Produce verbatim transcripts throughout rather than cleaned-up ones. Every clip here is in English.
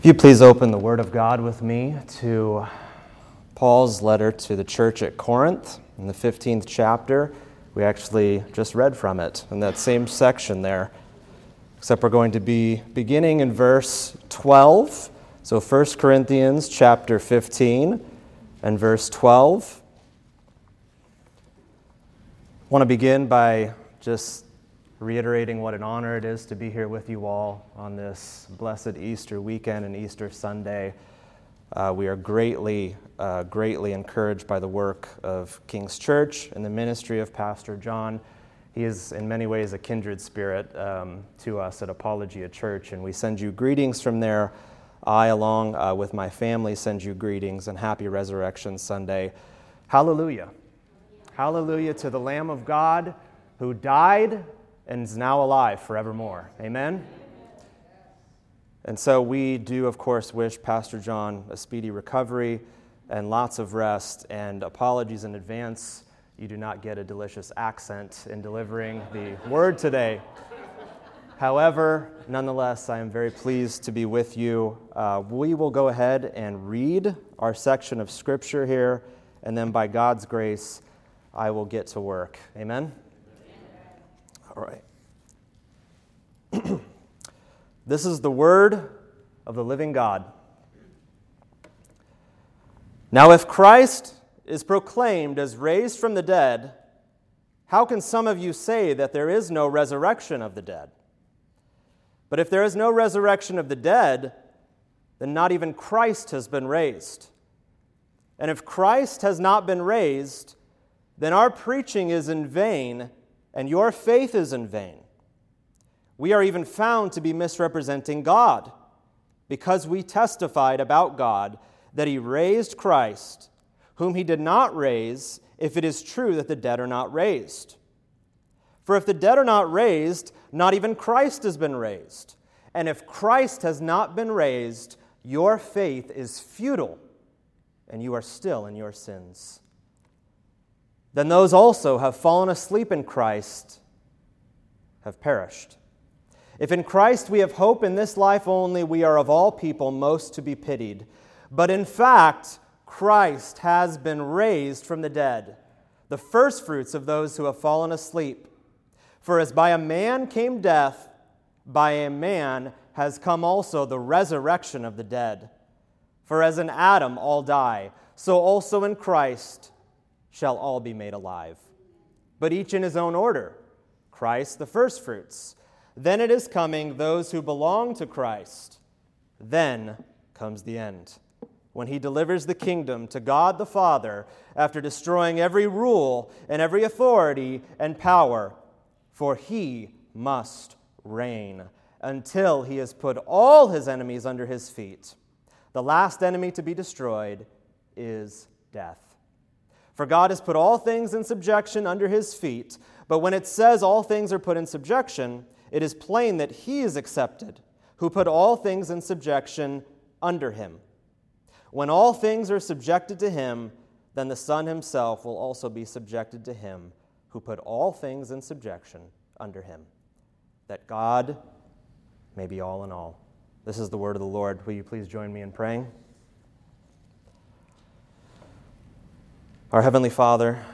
If you please open the Word of God with me to Paul's letter to the church at Corinth in the fifteenth chapter. We actually just read from it in that same section there, except we're going to be beginning in verse twelve. So First Corinthians chapter fifteen and verse twelve. I want to begin by just reiterating what an honor it is to be here with you all on this blessed Easter weekend and Easter Sunday. Uh, we are greatly, uh, greatly encouraged by the work of King's Church and the ministry of Pastor John. He is in many ways a kindred spirit um, to us at Apologia Church, and we send you greetings from there. I, along uh, with my family, send you greetings and happy Resurrection Sunday. Hallelujah. Hallelujah to the Lamb of God who died and is now alive forevermore. Amen? And so we do, of course, wish Pastor John a speedy recovery and lots of rest, and apologies in advance. You do not get a delicious accent in delivering the word today. However, nonetheless, I am very pleased to be with you. Uh, we will go ahead and read our section of Scripture here, and then by God's grace, I will get to work. Amen? All right. This is the word of the living God. Now, if Christ is proclaimed as raised from the dead, how can some of you say that there is no resurrection of the dead? But if there is no resurrection of the dead, then not even Christ has been raised. And if Christ has not been raised, then our preaching is in vain, and your faith is in vain. We are even found to be misrepresenting God, because we testified about God that He raised Christ, whom He did not raise, if it is true that the dead are not raised. For if the dead are not raised, not even Christ has been raised. And if Christ has not been raised, your faith is futile, and you are still in your sins. Then those also have fallen asleep in Christ have perished. If in Christ we have hope in this life only, we are of all people most to be pitied. But in fact, Christ has been raised from the dead, the firstfruits of those who have fallen asleep. For as by a man came death, by a man has come also the resurrection of the dead. For as in Adam all die, so also in Christ shall all be made alive. But each in his own order. Christ the firstfruits. Then it is coming those who belong to Christ. Then comes the end, when He delivers the kingdom to God the Father after destroying every rule and every authority and power. For He must reign until He has put all His enemies under His feet. The last enemy to be destroyed is death. For God has put all things in subjection under His feet, but when it says all things are put in subjection, it is plain that He is accepted, who put all things in subjection under Him. When all things are subjected to Him, then the Son Himself will also be subjected to Him, who put all things in subjection under Him, that God may be all in all. This is the word of the Lord. Will you please join me in praying? Our Heavenly Father,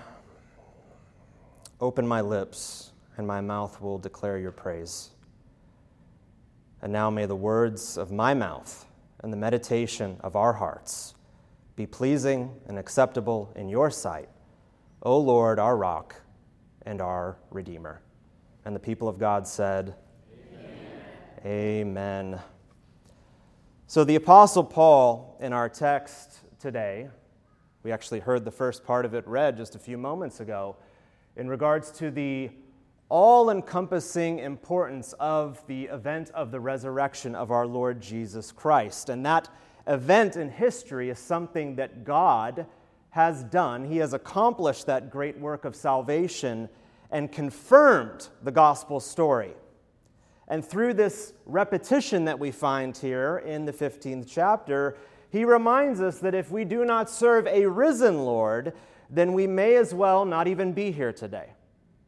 open my lips, and my mouth will declare your praise. And now may the words of my mouth and the meditation of our hearts be pleasing and acceptable in your sight, O Lord, our rock and our Redeemer. And the people of God said, Amen. Amen. So the Apostle Paul, in our text today, we actually heard the first part of it read just a few moments ago in regards to the all-encompassing importance of the event of the resurrection of our Lord Jesus Christ. And that event in history is something that God has done. He has accomplished that great work of salvation and confirmed the gospel story. And through this repetition that we find here in the fifteenth chapter, he reminds us that if we do not serve a risen Lord, then we may as well not even be here today.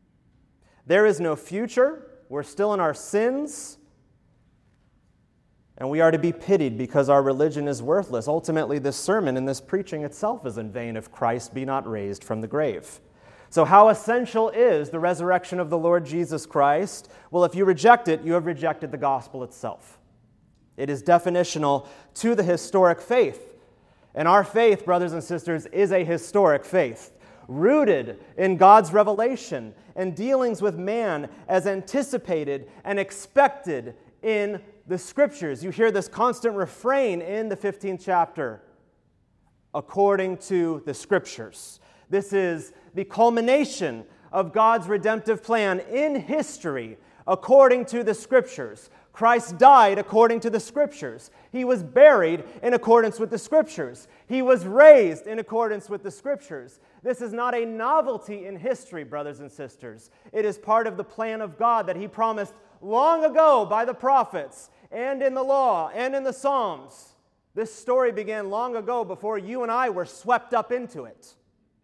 There is no future. We're still in our sins. And we are to be pitied because our religion is worthless. Ultimately, this sermon and this preaching itself is in vain if Christ be not raised from the grave. So how essential is the resurrection of the Lord Jesus Christ? Well, if you reject it, you have rejected the gospel itself. It is definitional to the historic faith. And our faith, brothers and sisters, is a historic faith, rooted in God's revelation and dealings with man as anticipated and expected in the Scriptures. You hear this constant refrain in the fifteenth chapter, according to the Scriptures. This is the culmination of God's redemptive plan in history, according to the Scriptures. Christ died according to the Scriptures. He was buried in accordance with the Scriptures. He was raised in accordance with the Scriptures. This is not a novelty in history, brothers and sisters. It is part of the plan of God that He promised long ago by the prophets and in the law and in the Psalms. This story began long ago before you and I were swept up into it.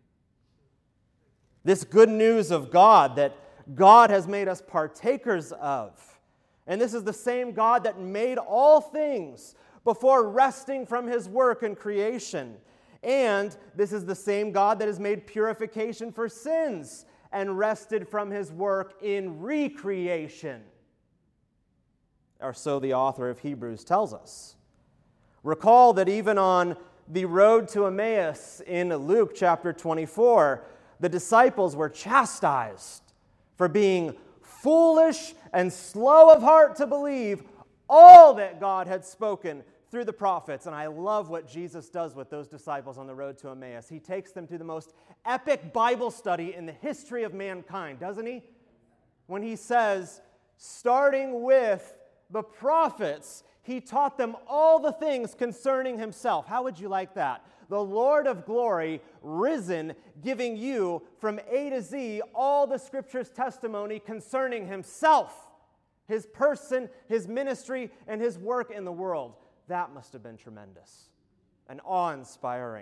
This good news of God that God has made us partakers of. And this is the same God that made all things before resting from His work in creation. And this is the same God that has made purification for sins and rested from His work in recreation. Or so the author of Hebrews tells us. Recall that even on the road to Emmaus in Luke chapter twenty-four, the disciples were chastised for being foolish and slow of heart to believe all that God had spoken through the prophets. And I love what Jesus does with those disciples on the road to Emmaus. He takes them to the most epic Bible study in the history of mankind, doesn't he? When he says, starting with the prophets, he taught them all the things concerning himself. How would you like that? The Lord of glory, risen, giving you from A to Z all the Scripture's testimony concerning himself, his person, his ministry, and his work in the world. That must have been tremendous and awe-inspiring.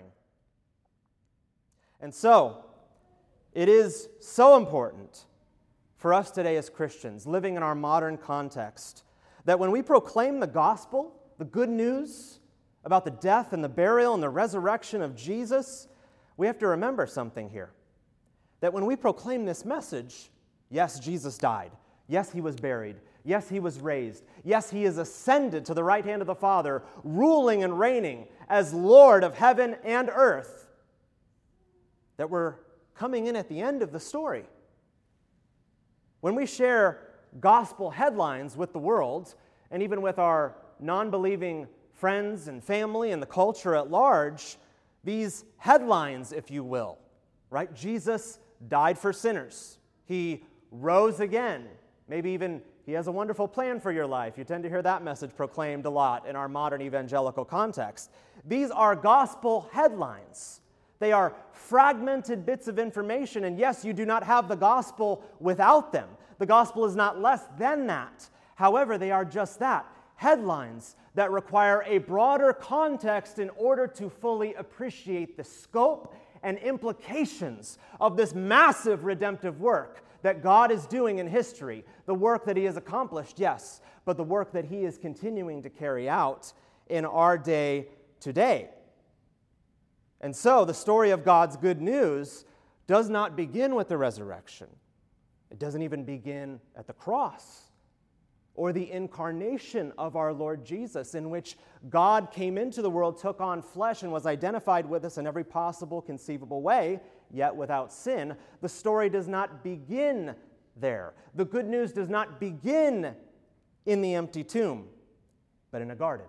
And so, it is so important for us today as Christians, living in our modern context, that when we proclaim the gospel, the good news about the death and the burial and the resurrection of Jesus, we have to remember something here. That when we proclaim this message, yes, Jesus died. Yes, He was buried. Yes, He was raised. Yes, He is ascended to the right hand of the Father, ruling and reigning as Lord of heaven and earth. That we're coming in at the end of the story. When we share gospel headlines with the world, and even with our non-believing friends and family and the culture at large, these headlines, if you will, right? Jesus died for sinners. He rose again. Maybe even He has a wonderful plan for your life. You tend to hear that message proclaimed a lot in our modern evangelical context. These are gospel headlines. They are fragmented bits of information, and yes, you do not have the gospel without them. The gospel is not less than that. However, they are just that, headlines that require a broader context in order to fully appreciate the scope and implications of this massive redemptive work that God is doing in history. The work that He has accomplished, yes, but the work that He is continuing to carry out in our day today. And so, the story of God's good news does not begin with the resurrection. It doesn't even begin at the cross or the incarnation of our Lord Jesus, in which God came into the world, took on flesh, and was identified with us in every possible conceivable way, yet without sin. The story does not begin there. The good news does not begin in the empty tomb, but in a garden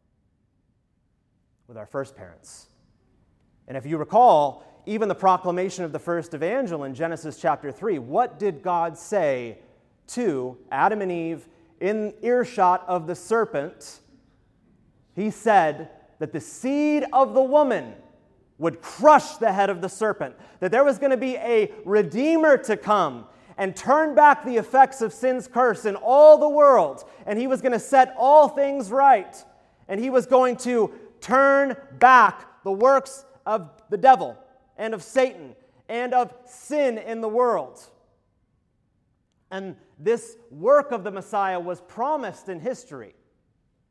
with our first parents. And if you recall, even the proclamation of the first evangel in Genesis chapter three, what did God say to Adam and Eve in earshot of the serpent? He said that the seed of the woman would crush the head of the serpent, that there was going to be a Redeemer to come and turn back the effects of sin's curse in all the world, and He was going to set all things right, and He was going to turn back the works of the devil and of Satan and of sin in the world. And this work of the Messiah was promised in history.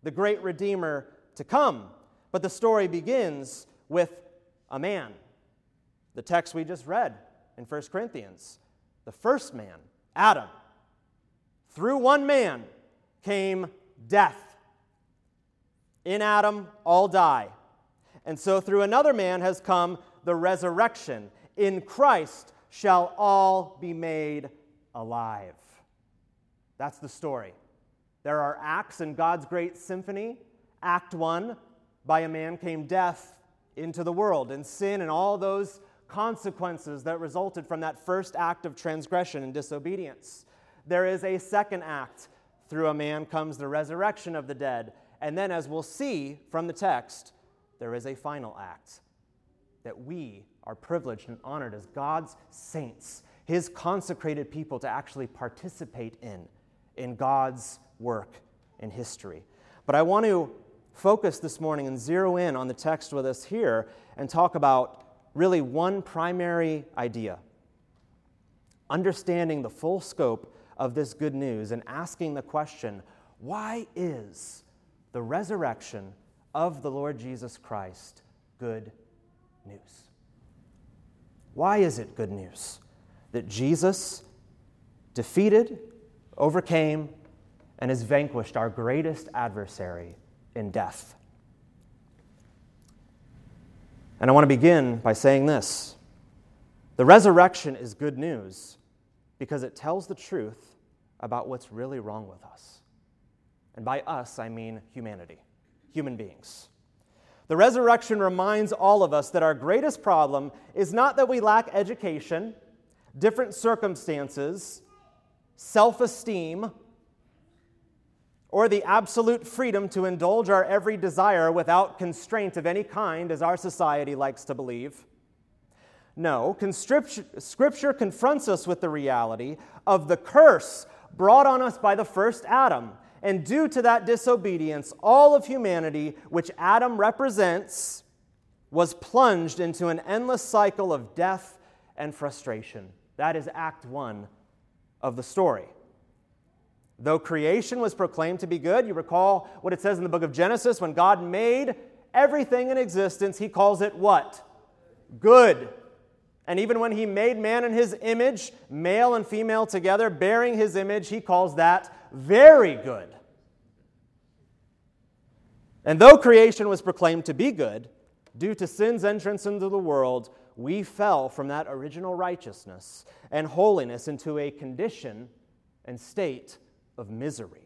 the great Redeemer to come. But the story begins with a man. The text we just read in First Corinthians. The first man, Adam. Through one man came death. In Adam, all die. And so through another man has come the resurrection. In Christ shall all be made alive. That's the story. There are acts in God's great symphony. Act one, by a man came death into the world, and sin and all those consequences that resulted from that first act of transgression and disobedience. There is a second act. Through a man comes the resurrection of the dead. And then, as we'll see from the text, there is a final act that we are privileged and honored as God's saints, His consecrated people, to actually participate in, in God's work in history. But I want to focus this morning and zero in on the text with us here and talk about really one primary idea: understanding the full scope of this good news and asking the question, why is the resurrection of the Lord Jesus Christ good news? Why is it good news that Jesus defeated, overcame, and has vanquished our greatest adversary in death? And I want to begin by saying this. The resurrection is good news because it tells the truth about what's really wrong with us. And by us, I mean humanity, human beings. The resurrection reminds all of us that our greatest problem is not that we lack education, different circumstances, self-esteem, or the absolute freedom to indulge our every desire without constraint of any kind, as our society likes to believe. No, Scripture confronts us with the reality of the curse brought on us by the first Adam. And due to that disobedience, all of humanity, which Adam represents, was plunged into an endless cycle of death and frustration. That is Act One of the story. Though creation was proclaimed to be good, you recall what it says in the book of Genesis, when God made everything in existence, He calls it what? Good. And even when He made man in His image, male and female together, bearing His image, He calls that very good. And though creation was proclaimed to be good, due to sin's entrance into the world, we fell from that original righteousness and holiness into a condition and state of misery.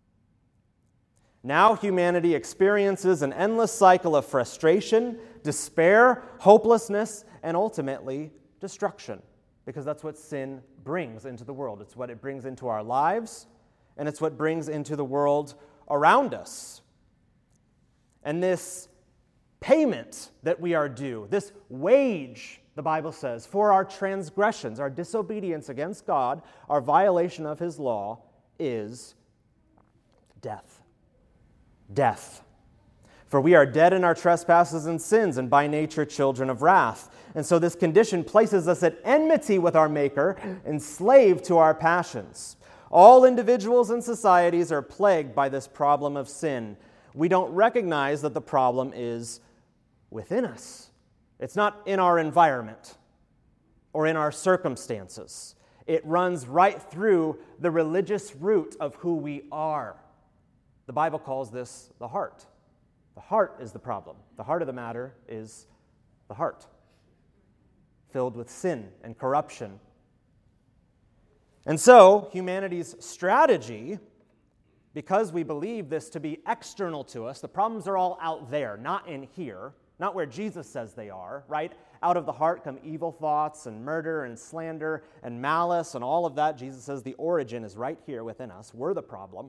Now humanity experiences an endless cycle of frustration, despair, hopelessness, and ultimately destruction, because that's what sin brings into the world. It's what it brings into our lives, and it's what brings into the world around us. And this payment that we are due, this wage, the Bible says, for our transgressions, our disobedience against God, our violation of His law, is death. Death. For we are dead in our trespasses and sins, and by nature children of wrath. And so this condition places us at enmity with our Maker, enslaved to our passions. All individuals and societies are plagued by this problem of sin. We don't recognize that the problem is within us. It's not in our environment or in our circumstances. It runs right through the religious root of who we are. The Bible calls this the heart. The heart is the problem. The heart of the matter is the heart, filled with sin and corruption. And so, humanity's strategy, because we believe this to be external to us, the problems are all out there, not in here, not where Jesus says they are, right? Out of the heart come evil thoughts and murder and slander and malice and all of that. Jesus says the origin is right here within us. We're the problem.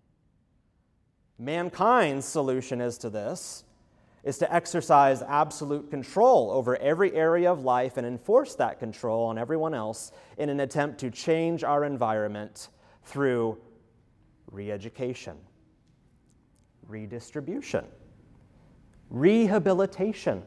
Mankind's solution is to this is to exercise absolute control over every area of life and enforce that control on everyone else in an attempt to change our environment through re-education, redistribution, rehabilitation.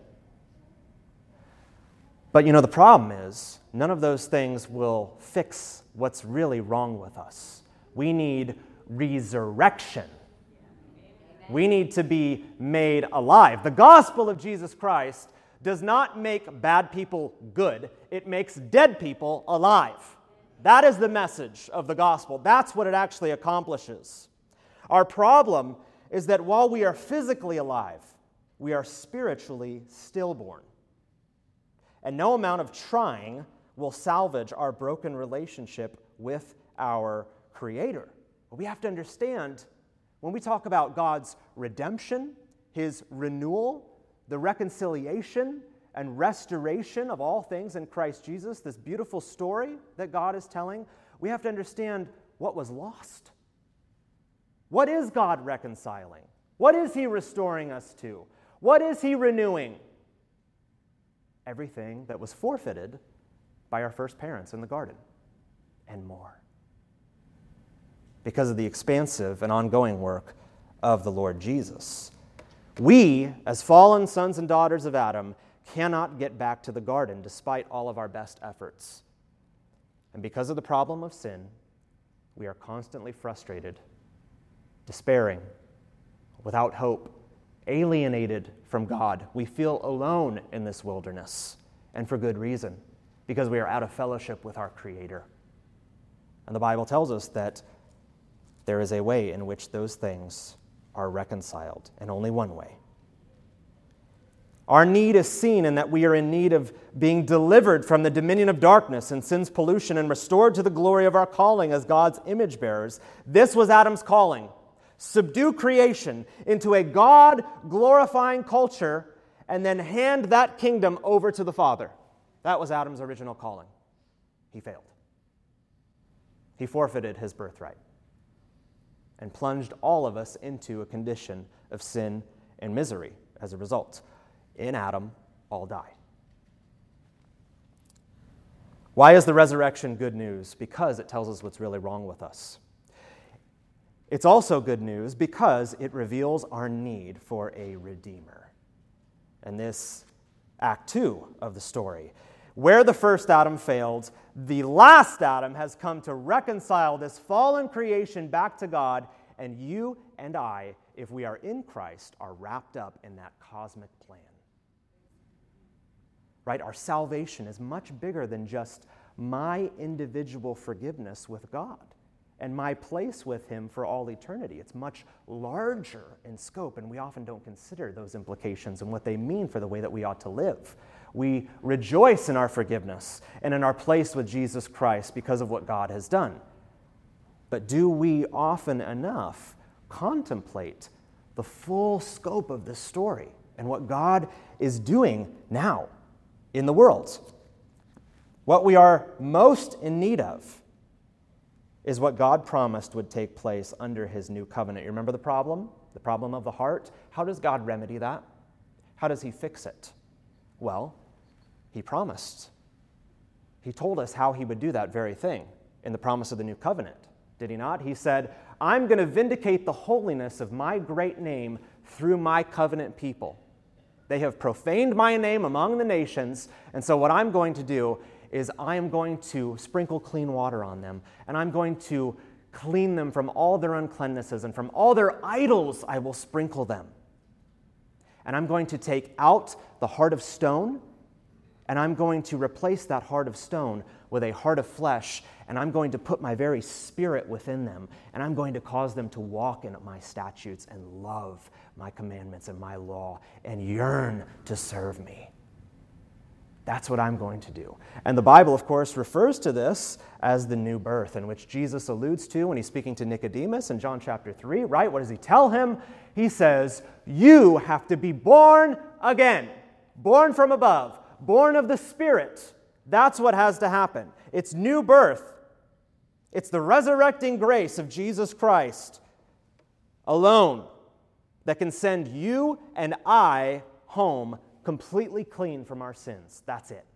But you know, the problem is none of those things will fix what's really wrong with us. We need resurrection. We need to be made alive. The gospel of Jesus Christ does not make bad people good. It makes dead people alive. That is the message of the gospel. That's what it actually accomplishes. Our problem is that while we are physically alive, we are spiritually stillborn. And no amount of trying will salvage our broken relationship with our Creator. But we have to understand, when we talk about God's redemption, His renewal, the reconciliation and restoration of all things in Christ Jesus, this beautiful story that God is telling, we have to understand what was lost. What is God reconciling? What is He restoring us to? What is He renewing? Everything that was forfeited by our first parents in the garden, and more. Because of the expansive and ongoing work of the Lord Jesus. We, as fallen sons and daughters of Adam, cannot get back to the garden despite all of our best efforts. And because of the problem of sin, we are constantly frustrated, despairing, without hope, alienated from God. We feel alone in this wilderness, and for good reason, because we are out of fellowship with our Creator. And the Bible tells us that there is a way in which those things are reconciled, and only one way. Our need is seen in that we are in need of being delivered from the dominion of darkness and sin's pollution and restored to the glory of our calling as God's image bearers. This was Adam's calling. Subdue creation into a God-glorifying culture and then hand that kingdom over to the Father. That was Adam's original calling. He failed. He forfeited his birthright and plunged all of us into a condition of sin and misery as a result. In Adam, all died. Why is the resurrection good news? Because it tells us what's really wrong with us. It's also good news because it reveals our need for a Redeemer. And this Act two of the story. Where the first Adam failed, the last Adam has come to reconcile this fallen creation back to God, and you and I, if we are in Christ, are wrapped up in that cosmic plan. Right? Our salvation is much bigger than just my individual forgiveness with God and my place with Him for all eternity. It's much larger in scope, and we often don't consider those implications and what they mean for the way that we ought to live. We rejoice in our forgiveness and in our place with Jesus Christ because of what God has done. But do we often enough contemplate the full scope of this story and what God is doing now in the world? What we are most in need of is what God promised would take place under His new covenant. You remember the problem? The problem of the heart? How does God remedy that? How does He fix it? Well, He promised. He told us how He would do that very thing in the promise of the new covenant. Did He not? He said, I'm going to vindicate the holiness of my great name through my covenant people. They have profaned my name among the nations, and so what I'm going to do is I am going to sprinkle clean water on them, and I'm going to clean them from all their uncleannesses, and from all their idols I will sprinkle them. And I'm going to take out the heart of stone, and I'm going to replace that heart of stone with a heart of flesh, and I'm going to put my very spirit within them, and I'm going to cause them to walk in my statutes and love my commandments and my law and yearn to serve me. That's what I'm going to do. And the Bible, of course, refers to this as the new birth, in which Jesus alludes to when He's speaking to Nicodemus in John chapter three, right? What does He tell him? He says, you have to be born again, born from above, born of the Spirit. That's what has to happen. It's new birth. It's the resurrecting grace of Jesus Christ alone that can send you and I home completely clean from our sins. That's it.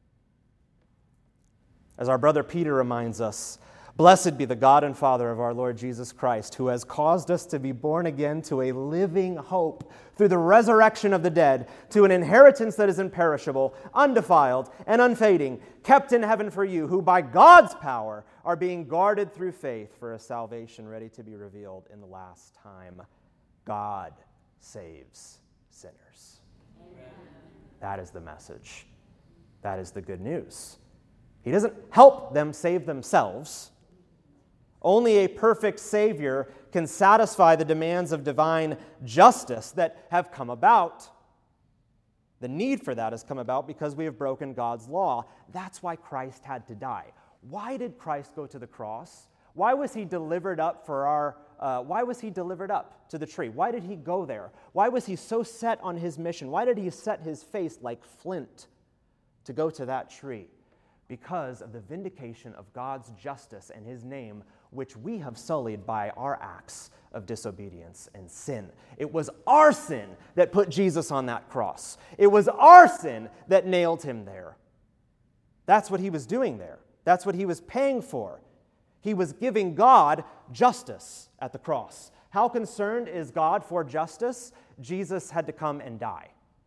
As our brother Peter reminds us, blessed be the God and Father of our Lord Jesus Christ, who has caused us to be born again to a living hope through the resurrection of the dead, to an inheritance that is imperishable, undefiled, and unfading, kept in heaven for you, who by God's power are being guarded through faith for a salvation ready to be revealed in the last time. God saves sinners. Amen. That is the message. That is the good news. He doesn't help them save themselves. Only a perfect Savior can satisfy the demands of divine justice that have come about. The need for that has come about because we have broken God's law. That's why Christ had to die. Why did Christ go to the cross? Why was he delivered up for our, uh, why was he delivered up to the tree? Why did he go there? Why was he so set on his mission? Why did he set his face like flint to go to that tree? Because of the vindication of God's justice and his name, which we have sullied by our acts of disobedience and sin. It was our sin that put Jesus on that cross. It was our sin that nailed him there. That's what he was doing there. That's what he was paying for. He was giving God justice at the cross. How concerned is God for justice? Jesus had to come and die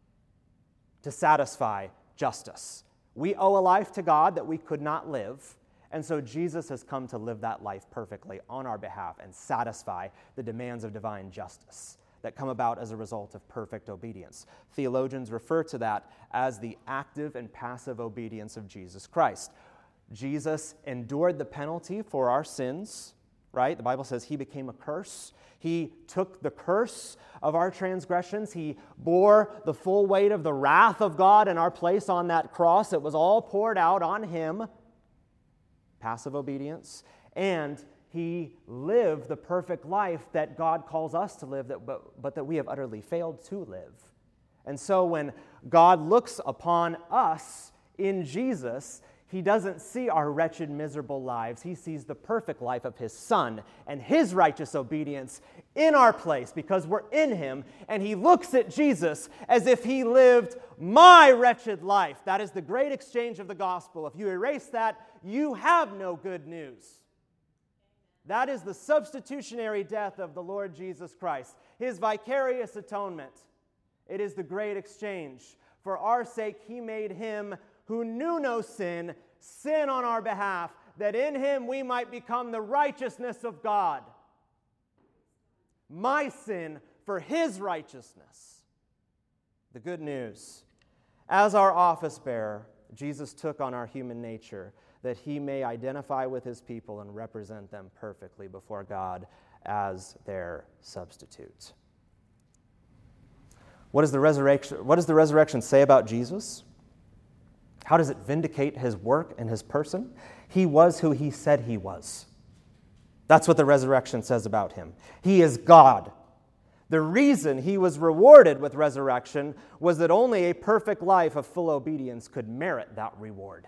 to satisfy justice. We owe a life to God that we could not live, and so Jesus has come to live that life perfectly on our behalf and satisfy the demands of divine justice that come about as a result of perfect obedience. Theologians refer to that as the active and passive obedience of Jesus Christ. Jesus endured the penalty for our sins, right? The Bible says he became a curse. He took the curse of our transgressions. He bore the full weight of the wrath of God in our place on that cross. It was all poured out on him, passive obedience, and he lived the perfect life that God calls us to live, that, but, but that we have utterly failed to live. And so when God looks upon us in Jesus, he doesn't see our wretched, miserable lives. He sees the perfect life of his Son and his righteous obedience in our place because we're in him, and he looks at Jesus as if he lived my wretched life. That is the great exchange of the gospel. If you erase that, you have no good news. That is the substitutionary death of the Lord Jesus Christ, his vicarious atonement. It is the great exchange. For our sake, he made him who knew no sin, sin on our behalf, that in him we might become the righteousness of God. My sin for his righteousness. The good news. As our office bearer, Jesus took on our human nature that he may identify with his people and represent them perfectly before God as their substitute. What does the resurrection, what does the resurrection say about Jesus? How does it vindicate his work and his person? He was who he said he was. That's what the resurrection says about him. He is God. The reason he was rewarded with resurrection was that only a perfect life of full obedience could merit that reward.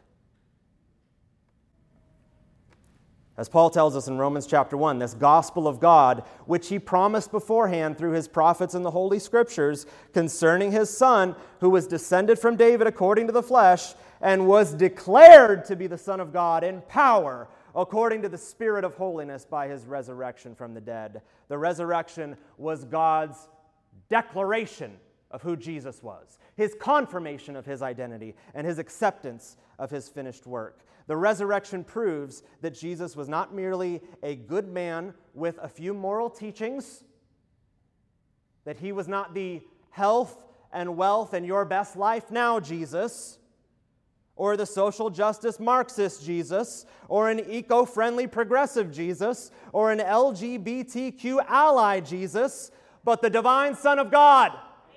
As Paul tells us in Romans chapter one, this gospel of God, which he promised beforehand through his prophets in the Holy Scriptures concerning his Son, who was descended from David according to the flesh, and was declared to be the Son of God in power, according to the Spirit of holiness by his resurrection from the dead. The resurrection was God's declaration of who Jesus was, his confirmation of his identity, and his acceptance of his finished work. The resurrection proves that Jesus was not merely a good man with a few moral teachings, that he was not the health and wealth and your best life now Jesus, or the social justice Marxist Jesus, or an eco-friendly progressive Jesus, or an L G B T Q ally Jesus, but the divine Son of God.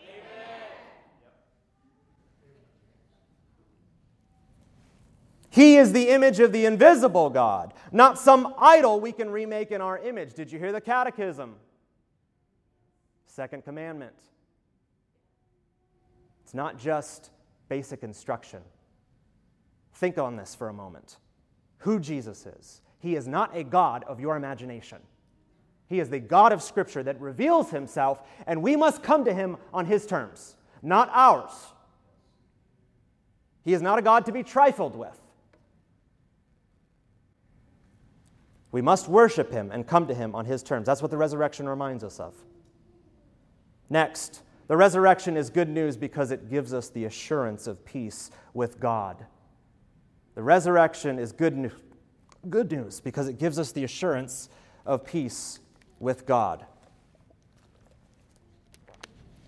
He is the image of the invisible God, not some idol we can remake in our image. Did you hear the catechism? Second commandment. It's not just basic instruction. Think on this for a moment. Who Jesus is. He is not a God of your imagination. He is the God of Scripture that reveals himself, and we must come to him on his terms, not ours. He is not a God to be trifled with. We must worship him and come to him on his terms. That's what the resurrection reminds us of. Next, the resurrection is good news because it gives us the assurance of peace with God. The resurrection is good news, good news because it gives us the assurance of peace with God.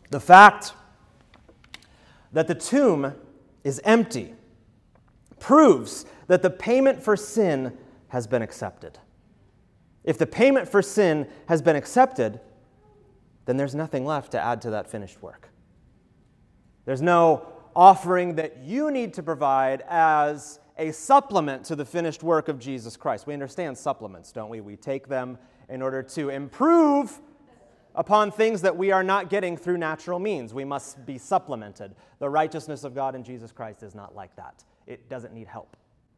The fact that the tomb is empty proves that the payment for sin has been accepted. If the payment for sin has been accepted, then there's nothing left to add to that finished work. There's no offering that you need to provide as a supplement to the finished work of Jesus Christ. We understand supplements, don't we? We take them in order to improve upon things that we are not getting through natural means. We must be supplemented. The righteousness of God in Jesus Christ is not like that. It doesn't need help.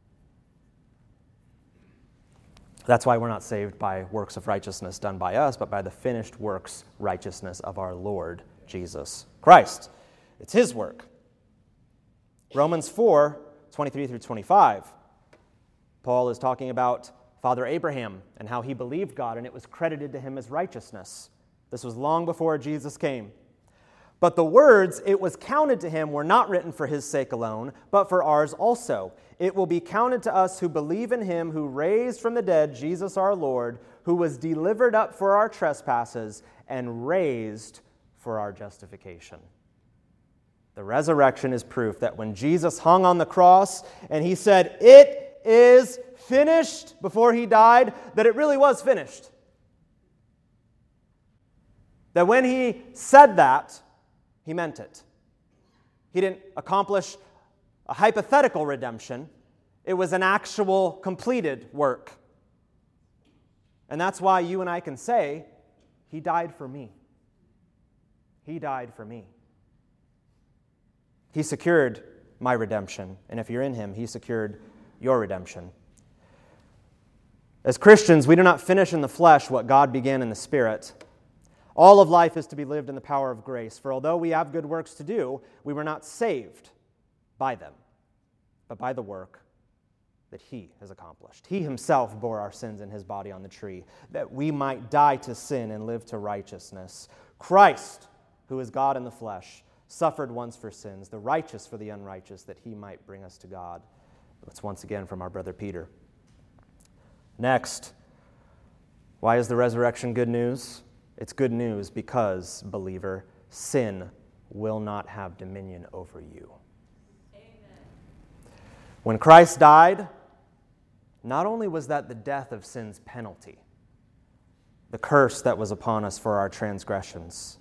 That's why we're not saved by works of righteousness done by us, but by the finished works righteousness of our Lord Jesus Christ. It's His work. Romans four, twenty-three through twenty-five. Paul is talking about Father Abraham and how he believed God and it was credited to him as righteousness. This was long before Jesus came. But the words, "it was counted to him," were not written for his sake alone, but for ours also. It will be counted to us who believe in him who raised from the dead Jesus our Lord, who was delivered up for our trespasses and raised for our justification. The resurrection is proof that when Jesus hung on the cross and he said, "It is finished," before he died, that it really was finished. That when he said that, he meant it. He didn't accomplish a hypothetical redemption. It was an actual completed work. And that's why you and I can say, "He died for me. He died for me." He secured my redemption. And if you're in him, he secured your redemption. As Christians, we do not finish in the flesh what God began in the Spirit. All of life is to be lived in the power of grace. For although we have good works to do, we were not saved by them, but by the work that he has accomplished. He himself bore our sins in his body on the tree, that we might die to sin and live to righteousness. Christ, who is God in the flesh, suffered once for sins, the righteous for the unrighteous, that he might bring us to God. Let's once again from our brother Peter. Next, why is the resurrection good news? It's good news because, believer, sin will not have dominion over you. Amen. When Christ died, not only was that the death of sin's penalty, the curse that was upon us for our transgressions,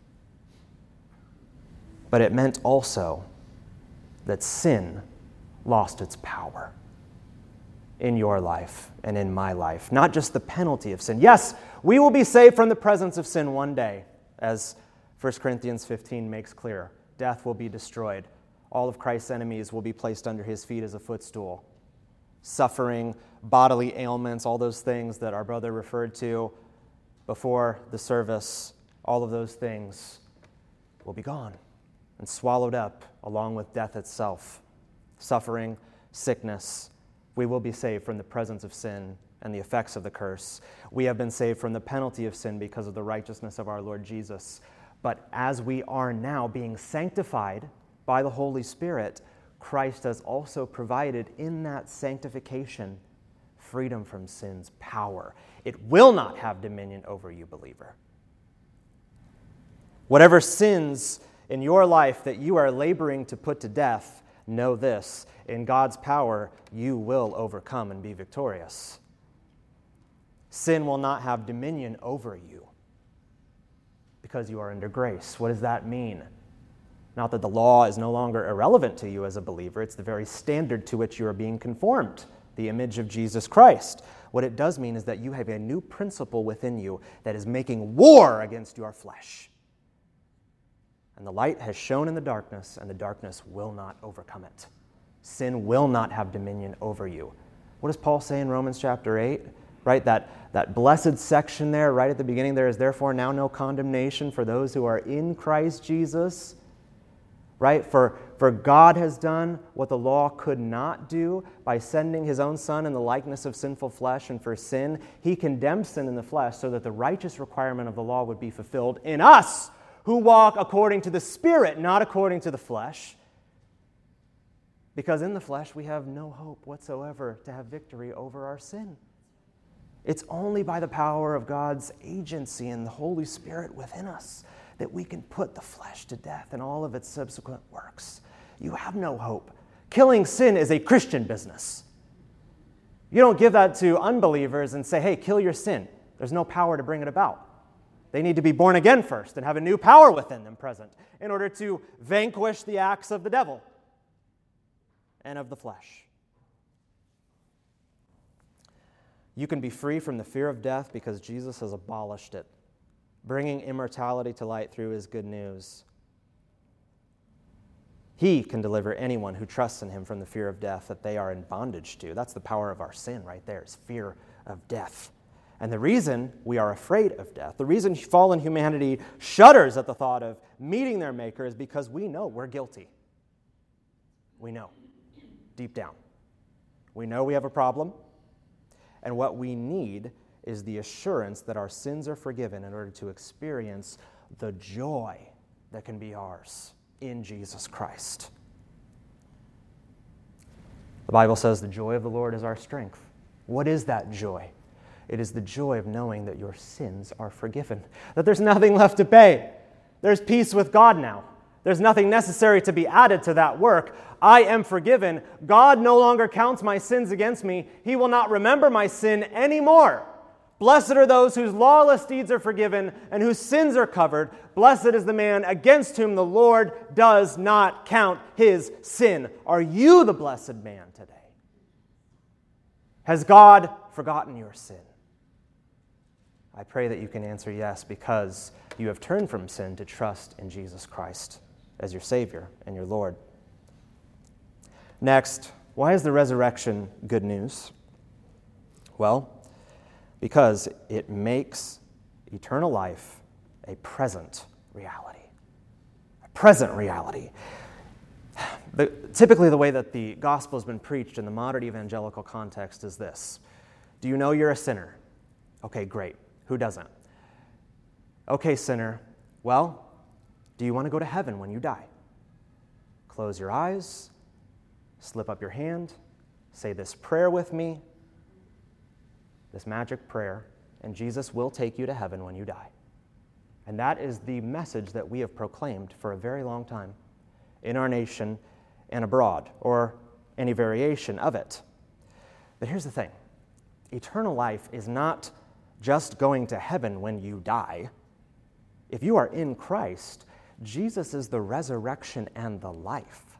but it meant also that sin lost its power in your life and in my life. Not just the penalty of sin. Yes, we will be saved from the presence of sin one day, as First Corinthians fifteen makes clear. Death will be destroyed. All of Christ's enemies will be placed under his feet as a footstool. Suffering, bodily ailments, all those things that our brother referred to before the service, all of those things will be gone and swallowed up along with death itself. Suffering, sickness. We will be saved from the presence of sin and the effects of the curse. We have been saved from the penalty of sin because of the righteousness of our Lord Jesus. But as we are now being sanctified by the Holy Spirit, Christ has also provided in that sanctification freedom from sin's power. It will not have dominion over you, believer. Whatever sins in your life that you are laboring to put to death, know this: in God's power, you will overcome and be victorious. Sin will not have dominion over you because you are under grace. What does that mean? Not that the law is no longer irrelevant to you as a believer. It's the very standard to which you are being conformed, the image of Jesus Christ. What it does mean is that you have a new principle within you that is making war against your flesh. And the light has shone in the darkness, and the darkness will not overcome it. Sin will not have dominion over you. What does Paul say in Romans chapter eight? Right, that, that blessed section there, right at the beginning, there is therefore now no condemnation for those who are in Christ Jesus. Right, for, for God has done what the law could not do by sending his own Son in the likeness of sinful flesh, and for sin, he condemned sin in the flesh so that the righteous requirement of the law would be fulfilled in us, who walk according to the Spirit, not according to the flesh. Because in the flesh we have no hope whatsoever to have victory over our sin. It's only by the power of God's agency and the Holy Spirit within us that we can put the flesh to death and all of its subsequent works. You have no hope. Killing sin is a Christian business. You don't give that to unbelievers and say, hey, kill your sin. There's no power to bring it about. They need to be born again first and have a new power within them present in order to vanquish the acts of the devil and of the flesh. You can be free from the fear of death because Jesus has abolished it, bringing immortality to light through his good news. He can deliver anyone who trusts in him from the fear of death that they are in bondage to. That's the power of our sin right there, is fear of death. And the reason we are afraid of death, the reason fallen humanity shudders at the thought of meeting their Maker is because we know we're guilty. We know, deep down. We know we have a problem, and what we need is the assurance that our sins are forgiven in order to experience the joy that can be ours in Jesus Christ. The Bible says the joy of the Lord is our strength. What is that joy? It is the joy of knowing that your sins are forgiven, that there's nothing left to pay. There's peace with God now. There's nothing necessary to be added to that work. I am forgiven. God no longer counts my sins against me. He will not remember my sin anymore. Blessed are those whose lawless deeds are forgiven and whose sins are covered. Blessed is the man against whom the Lord does not count his sin. Are you the blessed man today? Has God forgotten your sin? I pray that you can answer yes, because you have turned from sin to trust in Jesus Christ as your Savior and your Lord. Next, why is the resurrection good news? Well, because it makes eternal life a present reality. A present reality. The, typically, the way that the gospel has been preached in the modern evangelical context is this. Do you know you're a sinner? Okay, great. Who doesn't? Okay, sinner. Well, do you want to go to heaven when you die? Close your eyes, slip up your hand, say this prayer with me, this magic prayer, and Jesus will take you to heaven when you die. And that is the message that we have proclaimed for a very long time in our nation and abroad, or any variation of it. But here's the thing. Eternal life is not just going to heaven when you die. If you are in Christ, Jesus is the resurrection and the life,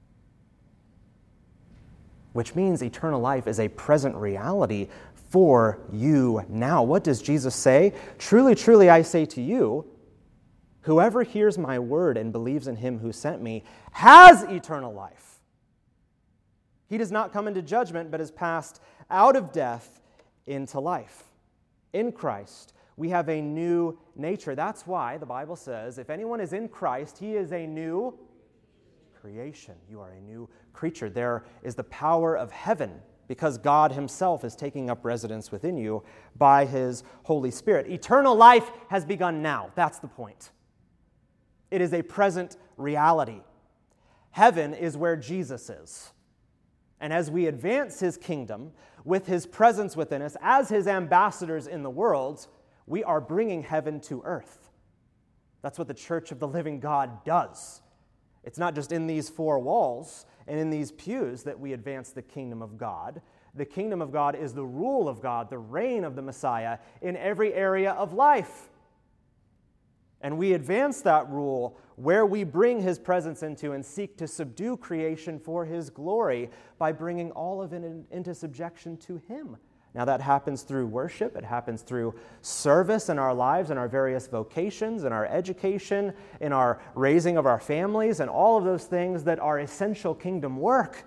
which means eternal life is a present reality for you now. What does Jesus say? Truly, truly, I say to you, whoever hears my word and believes in him who sent me has eternal life. He does not come into judgment, but is passed out of death into life. In Christ, we have a new nature. That's why the Bible says, if anyone is in Christ, he is a new creation. You are a new creature. There is the power of heaven because God himself is taking up residence within you by his Holy Spirit. Eternal life has begun now. That's the point. It is a present reality. Heaven is where Jesus is. And as we advance his kingdom with his presence within us as his ambassadors in the world, we are bringing heaven to earth. That's what the Church of the Living God does. It's not just in these four walls and in these pews that we advance the kingdom of God. The kingdom of God is the rule of God, the reign of the Messiah in every area of life. And we advance that rule where we bring his presence into and seek to subdue creation for his glory by bringing all of it into subjection to him. Now that happens through worship, it happens through service in our lives, in our various vocations, in our education, in our raising of our families, and all of those things that are essential kingdom work.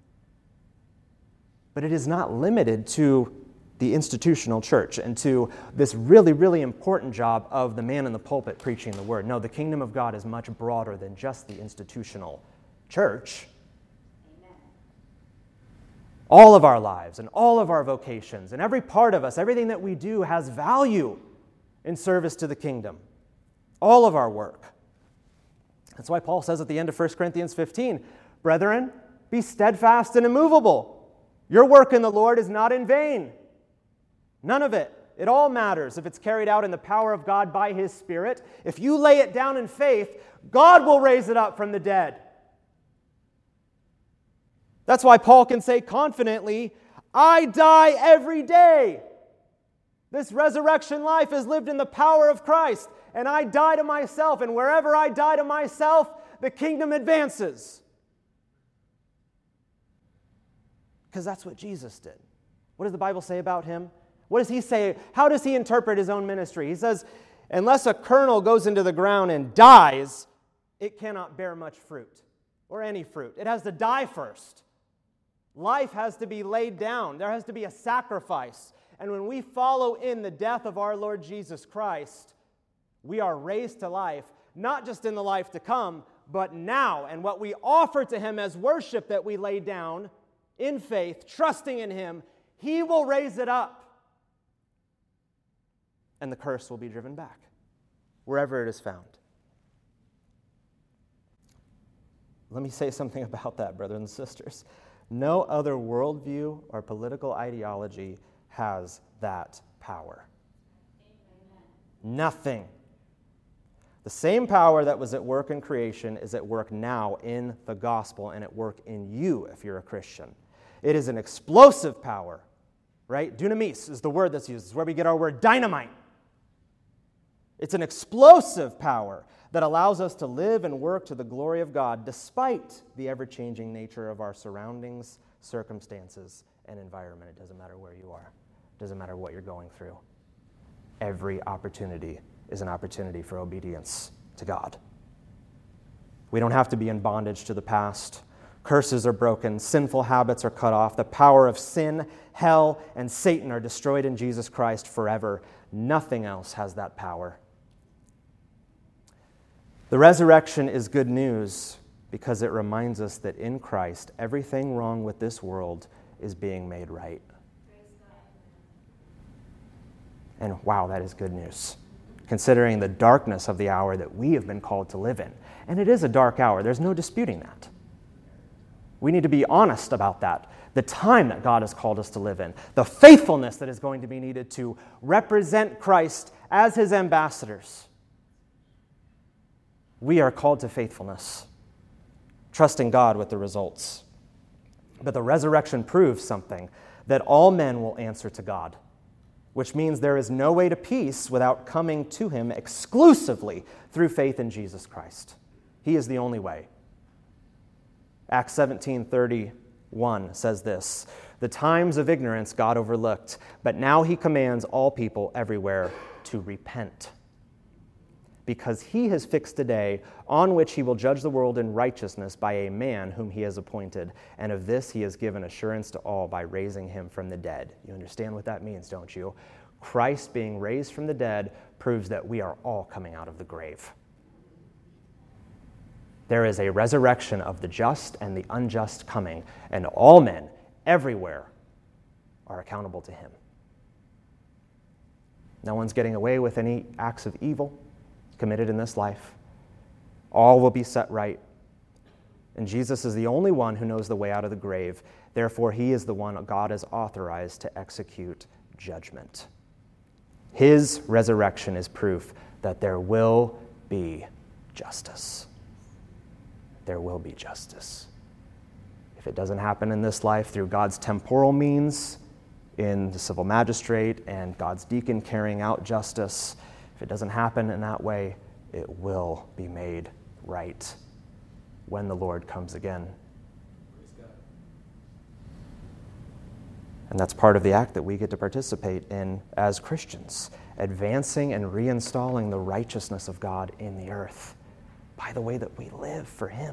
But it is not limited to the institutional church and to this really, really important job of the man in the pulpit preaching the word. No, the kingdom of God is much broader than just the institutional church. Amen. All of our lives and all of our vocations and every part of us, everything that we do has value in service to the kingdom. All of our work. That's why Paul says at the end of First Corinthians fifteen, brethren, be steadfast and immovable. Your work in the Lord is not in vain. None of it It all matters if it's carried out in the power of God by His Spirit. If you lay it down in faith, God will raise it up from the dead. That's why Paul can say confidently, I die every day. This resurrection life is lived in the power of Christ, and I die to myself, and wherever I die to myself, the kingdom advances. Because that's what Jesus did. What does the Bible say about Him? What does He say? How does He interpret His own ministry? He says, unless a kernel goes into the ground and dies, it cannot bear much fruit, or any fruit. It has to die first. Life has to be laid down. There has to be a sacrifice. And when we follow in the death of our Lord Jesus Christ, we are raised to life, not just in the life to come, but now. And what we offer to Him as worship that we lay down in faith, trusting in Him, He will raise it up. And the curse will be driven back, wherever it is found. Let me say something about that, brothers and sisters. No other worldview or political ideology has that power. Amen. Nothing. The same power that was at work in creation is at work now in the gospel and at work in you if you're a Christian. It is an explosive power, right? Dunamis is the word that's used. It's where we get our word dynamite. It's an explosive power that allows us to live and work to the glory of God despite the ever-changing nature of our surroundings, circumstances, and environment. It doesn't matter where you are. It doesn't matter what you're going through. Every opportunity is an opportunity for obedience to God. We don't have to be in bondage to the past. Curses are broken. Sinful habits are cut off. The power of sin, hell, and Satan are destroyed in Jesus Christ forever. Nothing else has that power. The resurrection is good news because it reminds us that in Christ, everything wrong with this world is being made right. And wow, that is good news, considering the darkness of the hour that we have been called to live in. And it is a dark hour. There's no disputing that. We need to be honest about that. The time that God has called us to live in, the faithfulness that is going to be needed to represent Christ as His ambassadors. We are called to faithfulness, trusting God with the results. But the resurrection proves something, that all men will answer to God, which means there is no way to peace without coming to Him exclusively through faith in Jesus Christ. He is the only way. Acts seventeen thirty-one says this, the times of ignorance God overlooked, but now He commands all people everywhere to repent, because He has fixed a day on which He will judge the world in righteousness by a man whom He has appointed, and of this He has given assurance to all by raising Him from the dead. You understand what that means, don't you? Christ being raised from the dead proves that we are all coming out of the grave. There is a resurrection of the just and the unjust coming, and all men everywhere are accountable to Him. No one's getting away with any acts of evil committed in this life. All will be set right. And Jesus is the only one who knows the way out of the grave. Therefore, He is the one God has authorized to execute judgment. His resurrection is proof that there will be justice. There will be justice. If it doesn't happen in this life through God's temporal means, in the civil magistrate and God's deacon carrying out justice, if it doesn't happen in that way, it will be made right when the Lord comes again. And that's part of the act that we get to participate in as Christians, advancing and reinstalling the righteousness of God in the earth by the way that we live for Him.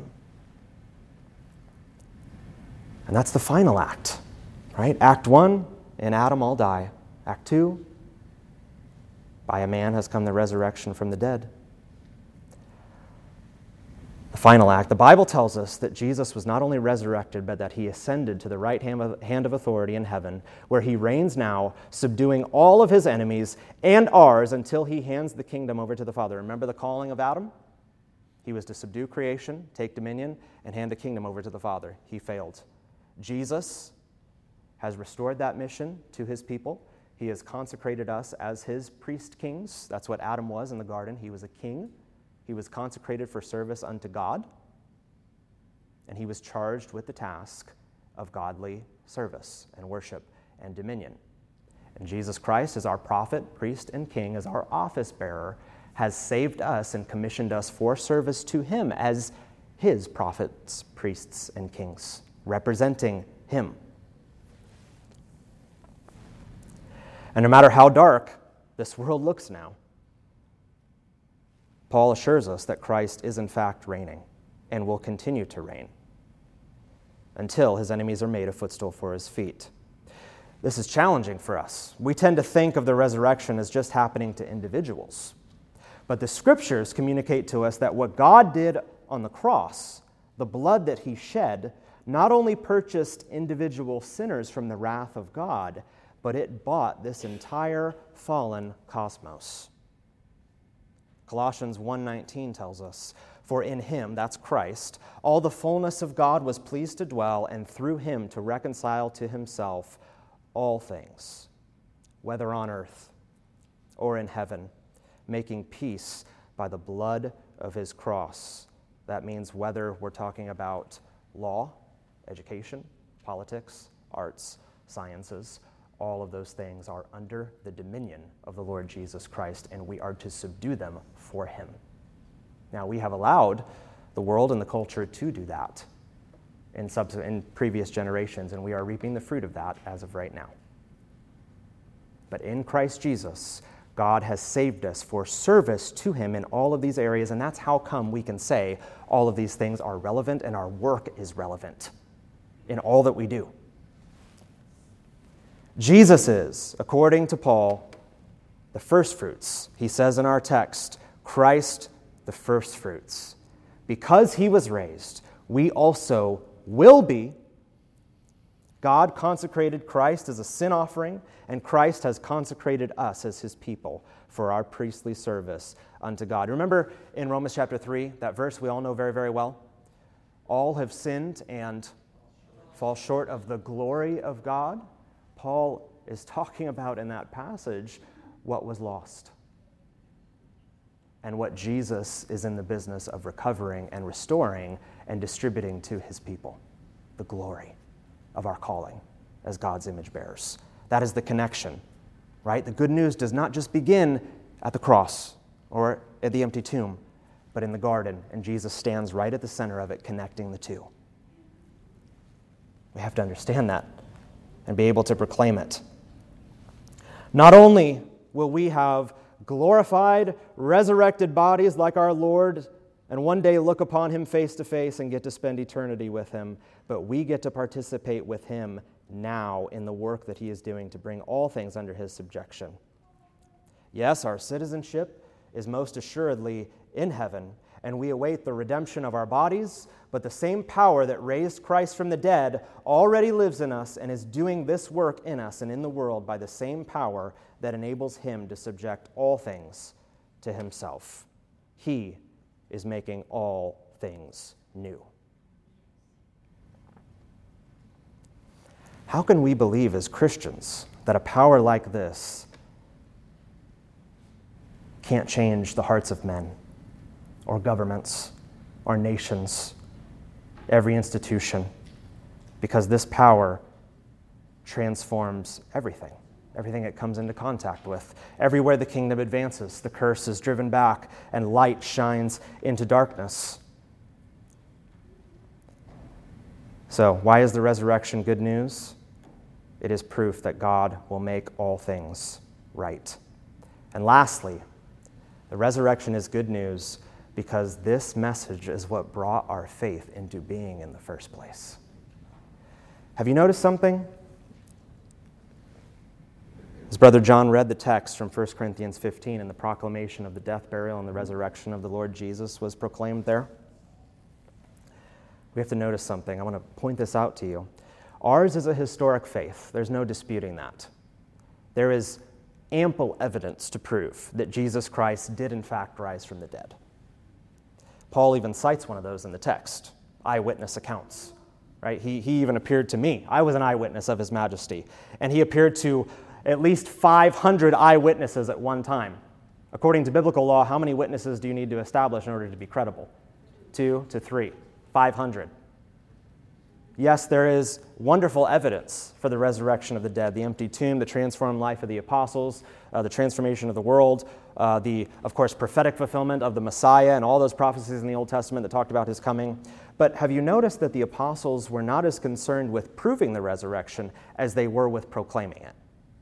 And that's the final act, right? Act one, in Adam all die. Act two, by a man has come the resurrection from the dead. The final act, the Bible tells us that Jesus was not only resurrected, but that He ascended to the right hand of authority in heaven, where He reigns now, subduing all of His enemies and ours until He hands the kingdom over to the Father. Remember the calling of Adam? He was to subdue creation, take dominion, and hand the kingdom over to the Father. He failed. Jesus has restored that mission to His people. He has consecrated us as his priest kings. That's what Adam was in the garden. He was a king. He was consecrated for service unto God. And he was charged with the task of godly service and worship and dominion. And Jesus Christ, as our prophet, priest, and king, as our office bearer, has saved us and commissioned us for service to him as his prophets, priests, and kings, representing him. And no matter how dark this world looks now, Paul assures us that Christ is in fact reigning and will continue to reign until his enemies are made a footstool for his feet. This is challenging for us. We tend to think of the resurrection as just happening to individuals. But the scriptures communicate to us that what God did on the cross, the blood that he shed, not only purchased individual sinners from the wrath of God, but it bought this entire fallen cosmos. Colossians one nineteen tells us, "For in him," that's Christ, "all the fullness of God was pleased to dwell, and through him to reconcile to himself all things, whether on earth or in heaven, making peace by the blood of his cross." That means whether we're talking about law, education, politics, arts, sciences, all of those things are under the dominion of the Lord Jesus Christ, and we are to subdue them for him. Now, we have allowed the world and the culture to do that in, subs- in previous generations, and we are reaping the fruit of that as of right now. But in Christ Jesus, God has saved us for service to him in all of these areas, and that's how come we can say all of these things are relevant and our work is relevant in all that we do. Jesus is, according to Paul, the firstfruits. He says in our text, Christ the firstfruits. Because he was raised, we also will be. God consecrated Christ as a sin offering, and Christ has consecrated us as his people for our priestly service unto God. Remember in Romans chapter three, that verse we all know very, very well? All have sinned and fall short of the glory of God. Paul is talking about in that passage what was lost and what Jesus is in the business of recovering and restoring and distributing to his people, the glory of our calling as God's image bearers. That is the connection, right? The good news does not just begin at the cross or at the empty tomb, but in the garden, and Jesus stands right at the center of it, connecting the two. We have to understand that and be able to proclaim it. Not only will we have glorified, resurrected bodies like our Lord, and one day look upon him face to face and get to spend eternity with him, but we get to participate with him now in the work that he is doing to bring all things under his subjection. Yes, our citizenship is most assuredly in heaven, and we await the redemption of our bodies, but the same power that raised Christ from the dead already lives in us and is doing this work in us and in the world by the same power that enables him to subject all things to himself. He is making all things new. How can we believe as Christians that a power like this can't change the hearts of men or governments or nations, every institution? Because this power transforms everything, everything it comes into contact with. Everywhere the kingdom advances, the curse is driven back and light shines into darkness. So, why is the resurrection good news? It is proof that God will make all things right. And lastly, the resurrection is good news because this message is what brought our faith into being in the first place. Have you noticed something? As Brother John read the text from First Corinthians fifteen, and the proclamation of the death, burial, and the resurrection of the Lord Jesus was proclaimed there, we have to notice something. I want to point this out to you. Ours is a historic faith. There's no disputing that. There is ample evidence to prove that Jesus Christ did in fact rise from the dead. Paul even cites one of those in the text, eyewitness accounts. Right? He, he even appeared to me. I was an eyewitness of his majesty. And he appeared to at least five hundred eyewitnesses at one time. According to biblical law, how many witnesses do you need to establish in order to be credible? Two to three, five hundred. Yes, there is wonderful evidence for the resurrection of the dead, the empty tomb, the transformed life of the apostles, uh, the transformation of the world, uh, the, of course, prophetic fulfillment of the Messiah and all those prophecies in the Old Testament that talked about his coming. But have you noticed that the apostles were not as concerned with proving the resurrection as they were with proclaiming it?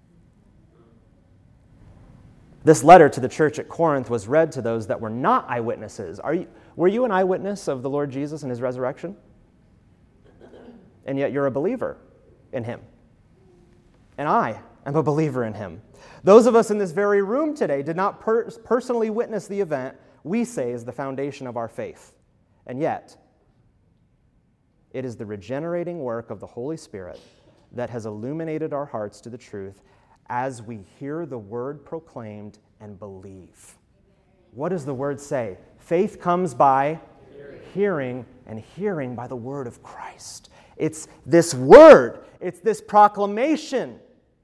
This letter to the church at Corinth was read to those that were not eyewitnesses. Are you, were you an eyewitness of the Lord Jesus and his resurrection? And yet you're a believer in him. And I am a believer in him. Those of us in this very room today did not per- personally witness the event we say is the foundation of our faith. And yet, it is the regenerating work of the Holy Spirit that has illuminated our hearts to the truth as we hear the word proclaimed and believe. What does the word say? Faith comes by hearing, hearing and hearing by the word of Christ. It's this word. It's this proclamation.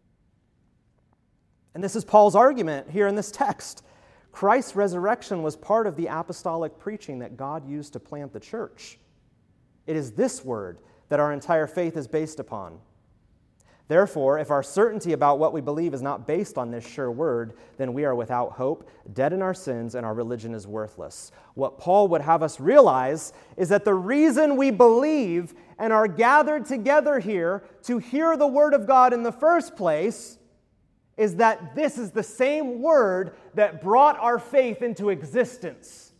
And this is Paul's argument here in this text. Christ's resurrection was part of the apostolic preaching that God used to plant the church. It is this word that our entire faith is based upon. Therefore, if our certainty about what we believe is not based on this sure word, then we are without hope, dead in our sins, and our religion is worthless. What Paul would have us realize is that the reason we believe and are gathered together here to hear the word of God in the first place is that this is the same word that brought our faith into existence.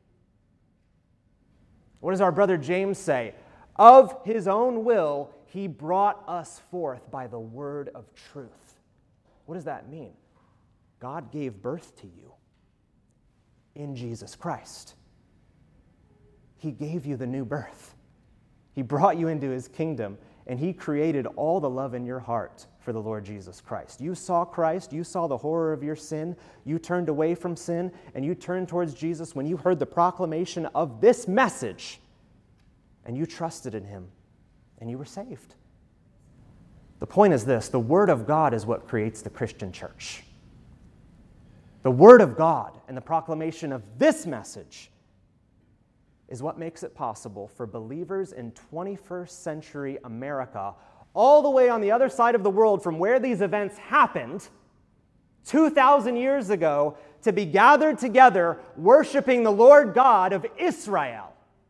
What does our brother James say? Of his own will, he brought us forth by the word of truth. What does that mean? God gave birth to you in Jesus Christ. He gave you the new birth. He brought you into his kingdom, and he created all the love in your heart for the Lord Jesus Christ. You saw Christ, you saw the horror of your sin, you turned away from sin, and you turned towards Jesus when you heard the proclamation of this message, and you trusted in him, and you were saved. The point is this: the Word of God is what creates the Christian church. The Word of God and the proclamation of this message is what makes it possible for believers in twenty-first century America, all the way on the other side of the world from where these events happened two thousand years ago, to be gathered together worshiping the Lord God of Israel.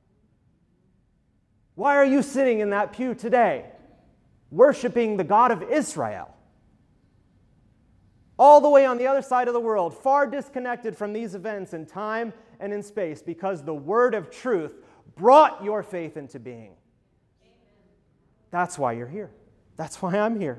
Why are you sitting in that pew today, worshiping the God of Israel? All the way on the other side of the world, far disconnected from these events in time and in space, because the word of truth brought your faith into being. That's why you're here. That's why I'm here.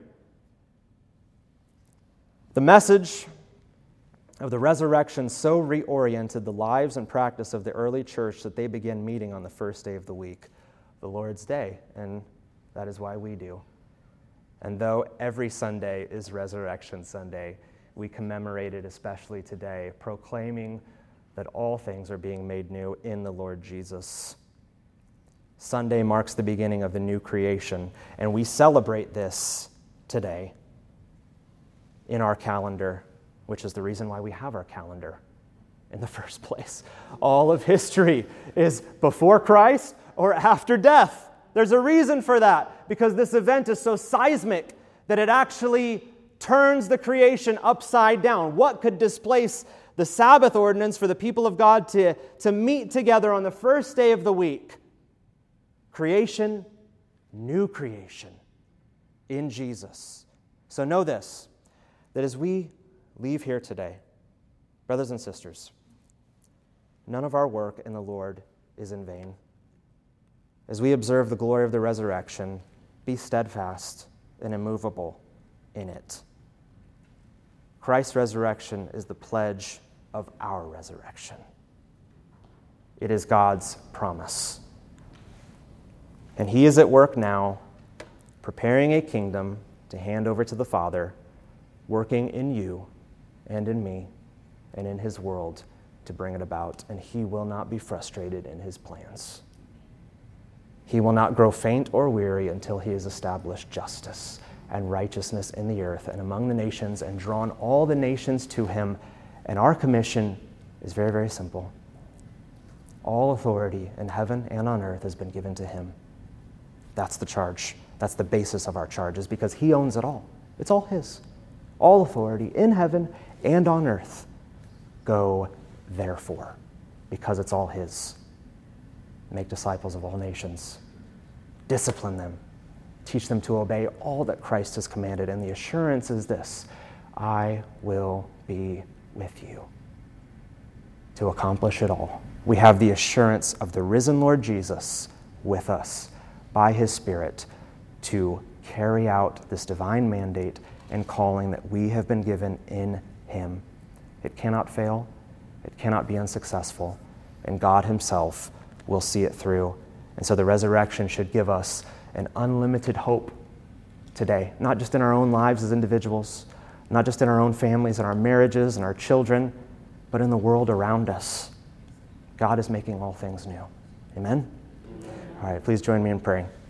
The message of the resurrection so reoriented the lives and practice of the early church that they began meeting on the first day of the week, the Lord's Day, and that is why we do. And though every Sunday is Resurrection Sunday, we commemorate it especially today, proclaiming that all things are being made new in the Lord Jesus. Sunday marks the beginning of the new creation, and we celebrate this today in our calendar, which is the reason why we have our calendar in the first place. All of history is before Christ or after death. There's a reason for that, because this event is so seismic that it actually turns the creation upside down. What could displace the Sabbath ordinance for the people of God to, to meet together on the first day of the week? Creation, new creation in Jesus. So know this, that as we leave here today, brothers and sisters, none of our work in the Lord is in vain. As we observe the glory of the resurrection, be steadfast and immovable in it. Christ's resurrection is the pledge of our resurrection. It is God's promise. And he is at work now, preparing a kingdom to hand over to the Father, working in you and in me and in his world to bring it about. And he will not be frustrated in his plans. He will not grow faint or weary until he has established justice and righteousness in the earth and among the nations, and drawn all the nations to him. And our commission is very, very simple. All authority in heaven and on earth has been given to him. That's the charge. That's the basis of our charge, is because he owns it all. It's all his. All authority in heaven and on earth. Go, therefore, because it's all his. Make disciples of all nations. Discipline them. Teach them to obey all that Christ has commanded. And the assurance is this: I will be with you to accomplish it all. We have the assurance of the risen Lord Jesus with us by his Spirit to carry out this divine mandate and calling that we have been given in him. It cannot fail. It cannot be unsuccessful. And God himself will see it through. And so the resurrection should give us an unlimited hope today, not just in our own lives as individuals, not just in our own families and our marriages and our children, but in the world around us. God is making all things new. Amen? All right, please join me in praying.